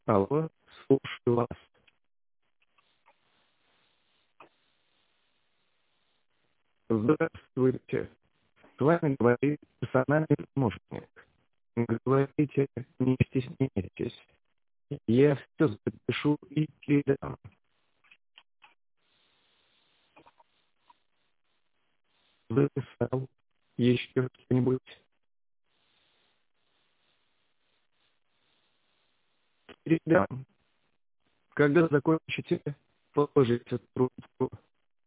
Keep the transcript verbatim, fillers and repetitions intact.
Алло, слушаю вас. Здравствуйте. С вами говорит персональный помощник. Говорите, не стесняйтесь. Я все запишу и передам. Записал. Еще что-нибудь? Передам. Когда закончите, положите трубку.